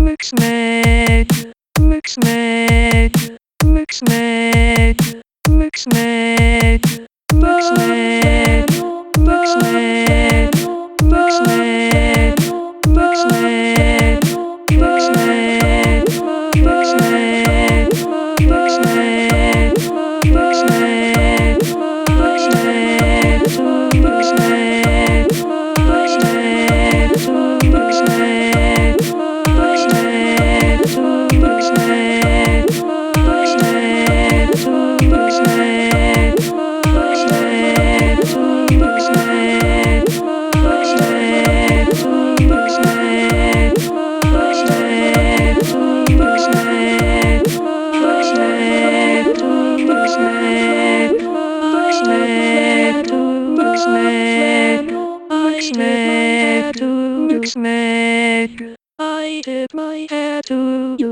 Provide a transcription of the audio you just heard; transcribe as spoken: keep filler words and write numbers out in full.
Mixmed, Mixmed, Mixmed, Mixmed, Mixmed, Mixmed, Mixmed, Mixmed, Mixmed, Mixmed, I tip my hat to you.